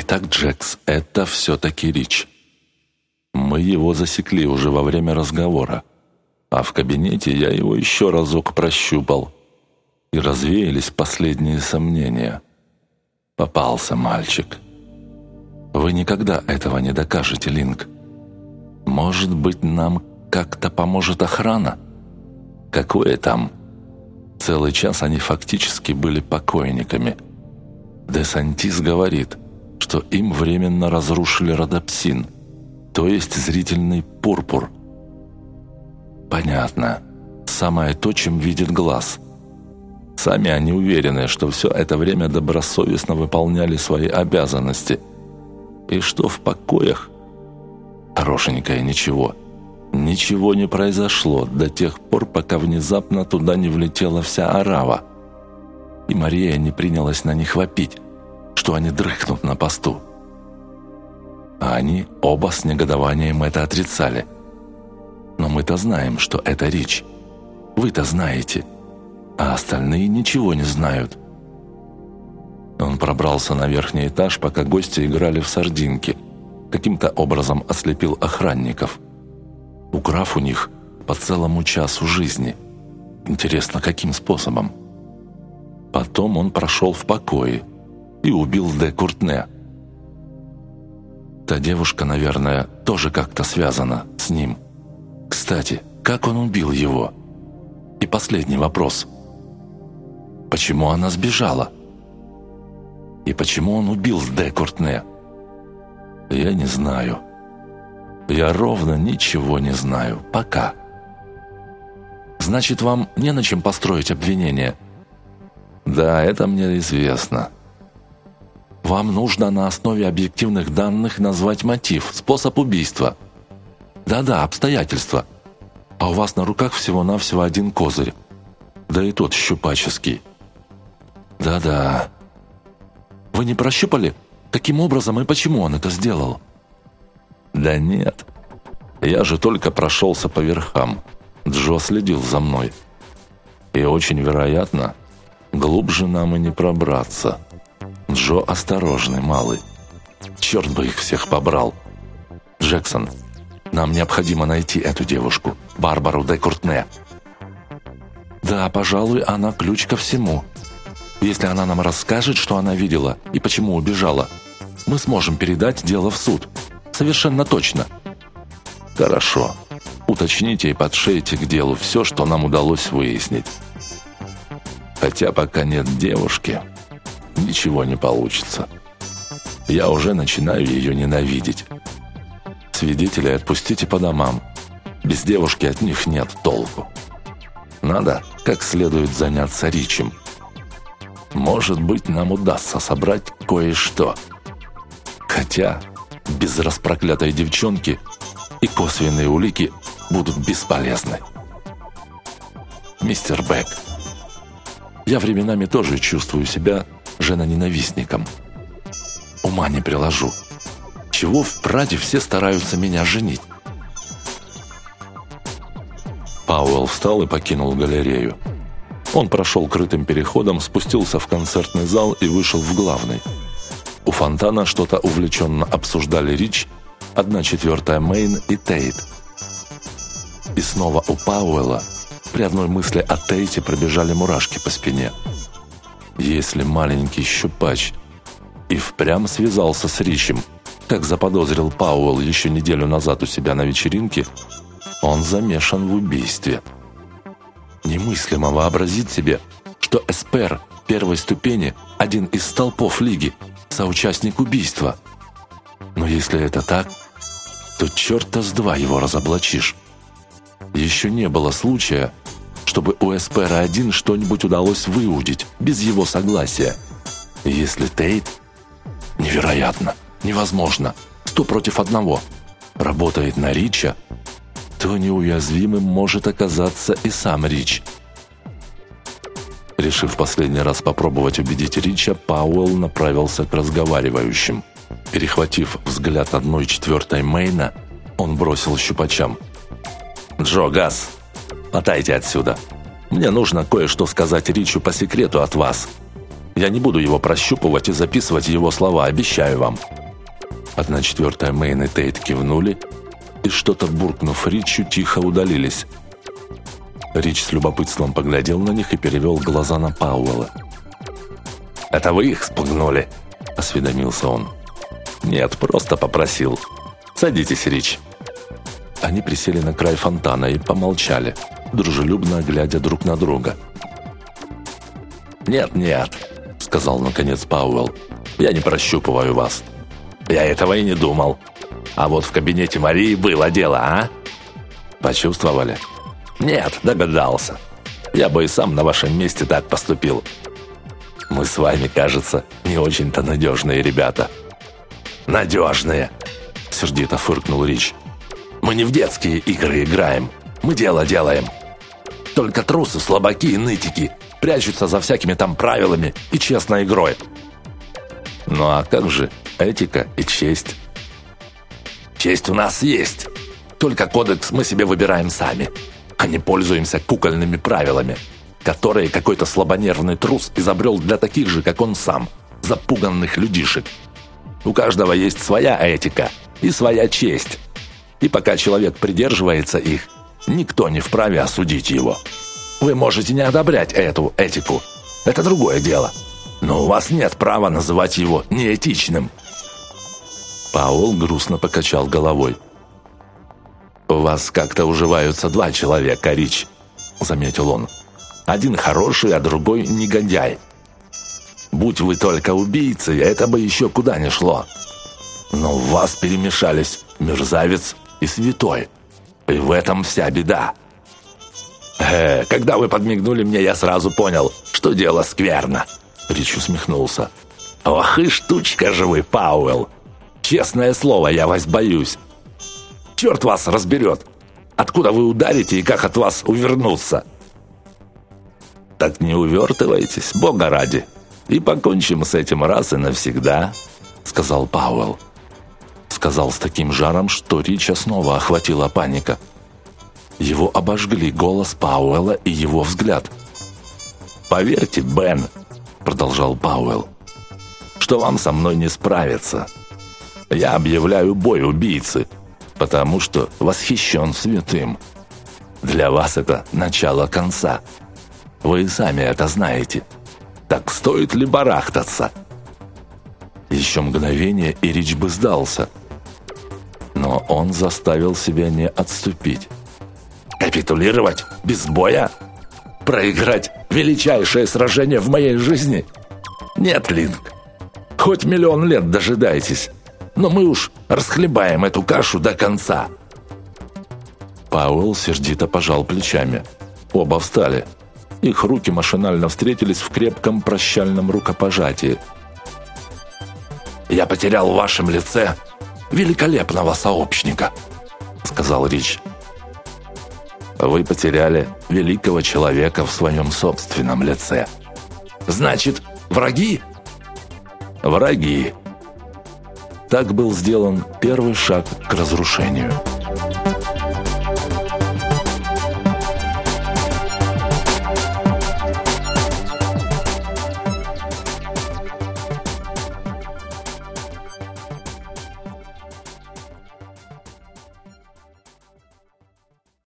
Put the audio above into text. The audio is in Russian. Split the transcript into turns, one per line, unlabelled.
Итак, Джекс, это все-таки Рич. Мы его засекли уже во время разговора, а в кабинете я его еще разок прощупал, и развеялись последние сомнения. Попался мальчик. Вы никогда этого не докажете, Линк. Может быть, нам как-то поможет охрана? Какое там? Целый час они фактически были покойниками. Де Сантис говорит, что им временно разрушили родопсин, то есть зрительный пурпур. Понятно. Самое то, чем видит глаз. Сами они уверены, что все это время добросовестно выполняли свои обязанности. И что в покоях? Хорошенькое ничего. Ничего не произошло до тех пор, пока внезапно туда не влетела вся орава. И Мария не принялась на них вопить, что они дрыхнут на посту. А они оба с негодованием это отрицали. Но мы-то знаем, что это Рич. Вы-то знаете. А остальные ничего не знают. Он пробрался на верхний этаж, пока гости играли в сардинки. Каким-то образом ослепил охранников, украв у них по целому часу жизни. Интересно, каким способом? Потом он прошел в покое и убил де Куртне. Та девушка, наверное, тоже как-то связана с ним. Кстати, как он убил его? И последний вопрос. Почему она сбежала? И почему он убил де Куртне? Я не знаю. Я ровно ничего не знаю. Пока. Значит, вам не на чем построить обвинение? Да, это мне известно. Вам нужно на основе объективных данных назвать мотив, способ убийства. Да-да, обстоятельства. А у вас на руках всего-навсего один козырь. Да и тот щупаческий. Да-да. Вы не прощупали, каким образом и почему он это сделал? Да нет. Я же только прошелся по верхам. Джо следил за мной. И очень вероятно, глубже нам и не пробраться. Джо осторожный, малый. Черт бы их всех побрал. Джексон, нам необходимо найти эту девушку, Барбару де Куртне. Да, пожалуй, она ключ ко всему. Если она нам расскажет, что она видела и почему убежала, мы сможем передать дело в суд. Совершенно точно. Хорошо. Уточните и подшейте к делу все, что нам удалось выяснить. Хотя пока нет девушки, ничего не получится. Я уже начинаю ее ненавидеть. Свидетелей отпустите по домам. Без девушки от них нет толку. Надо как следует заняться Ричем. Может быть, нам удастся собрать кое-что. Хотя без распроклятой девчонки и косвенные улики будут бесполезны. Мистер Бек, я временами тоже чувствую себя женоненавистником. Ума не приложу. Чего в Праде все стараются меня женить? Пауэлл встал и покинул галерею. Он прошел крытым переходом, спустился в концертный зал и вышел в главный. У фонтана что-то увлеченно обсуждали Рич, 1/4 Мэйн и Тейт. И снова у Пауэлла при одной мысли о Тейте пробежали мурашки по спине. Если маленький щупач и впрямь связался с Ричем, как заподозрил Пауэлл еще неделю назад у себя на вечеринке, он замешан в убийстве. Немыслимо вообразить себе, что Эспер первой ступени – один из столпов Лиги, соучастник убийства. Но если это так, то черта с два его разоблачишь. Еще не было случая, чтобы у Эспера-1 что-нибудь удалось выудить без его согласия. Если Тейт, невероятно, невозможно, 100 против 1, работает на Рича, то неуязвимым может оказаться и сам Рич. Решив последний раз попробовать убедить Рича, Пауэлл направился к разговаривающим. Перехватив взгляд 1/4 Мэйна, он бросил щупачам: «Джо, Газ, мотайте отсюда. Мне нужно кое-что сказать Ричу по секрету от вас. Я не буду его прощупывать и записывать его слова, обещаю вам. 1/4 Мэйн и Тейт кивнули и, что-то буркнув Ричу, тихо удалились. Рич с любопытством поглядел на них и перевел глаза на Пауэлла. «Это вы их спугнули?» – осведомился он. «Нет, просто попросил. Садитесь, Рич». Они присели на край фонтана и помолчали, дружелюбно глядя друг на друга. «Нет», – сказал наконец Пауэлл, – «я не прощупываю вас». «Я этого и не думал. А вот в кабинете Марии было дело, а?» «Почувствовали?» «Нет, догадался. Я бы и сам на вашем месте так поступил. Мы с вами, кажется, не очень-то надежные ребята». «Надежные!» – сердито фыркнул Рич. «Мы не в детские игры играем. Мы дело делаем. Только трусы, слабаки и нытики прячутся за всякими там правилами и честной игрой». «Ну а как же этика и честь?» «Честь у нас есть. Только кодекс мы себе выбираем сами, а не пользуемся кукольными правилами, которые какой-то слабонервный трус изобрел для таких же, как он сам, запуганных людишек. У каждого есть своя этика и своя честь. И пока человек придерживается их, никто не вправе осудить его. Вы можете не одобрять эту этику. Это другое дело. Но у вас нет права называть его неэтичным». Пауэлл грустно покачал головой. «У вас как-то уживаются два человека, Рич», — заметил он. «Один хороший, а другой негодяй. Будь вы только убийцей, это бы еще куда ни шло. Но в вас перемешались мерзавец и святой. И в этом вся беда. Когда вы подмигнули мне, я сразу понял, что дело скверно». Рич усмехнулся. «Ох и штучка же вы, Пауэлл! Честное слово, я вас боюсь. Черт вас разберет, откуда вы ударите и как от вас увернуться». «Так не увертывайтесь, Бога ради, и покончим с этим раз и навсегда», — сказал Пауэлл. Сказал с таким жаром, что Рича снова охватила паника. Его обожгли голос Пауэлла и его взгляд. «Поверьте, Бен», — продолжал Пауэлл, — «что вам со мной не справиться. Я объявляю бой убийцы, потому что восхищен святым. Для вас это начало конца. Вы сами это знаете. Так стоит ли барахтаться?» Еще мгновение, и Рич бы сдался. Но он заставил себя не отступить. «Капитулировать без боя? Проиграть величайшее сражение в моей жизни? Нет, Линк. Хоть 1 000 000 лет дожидайтесь, но мы уж расхлебаем эту кашу до конца». Пауэлл сердито пожал плечами. Оба встали. Их руки машинально встретились в крепком прощальном рукопожатии. «Я потерял в вашем лице великолепного сообщника», — сказал Рич. «Вы потеряли великого человека в своем собственном лице». «Значит, враги?» «Враги». Так был сделан первый шаг к разрушению.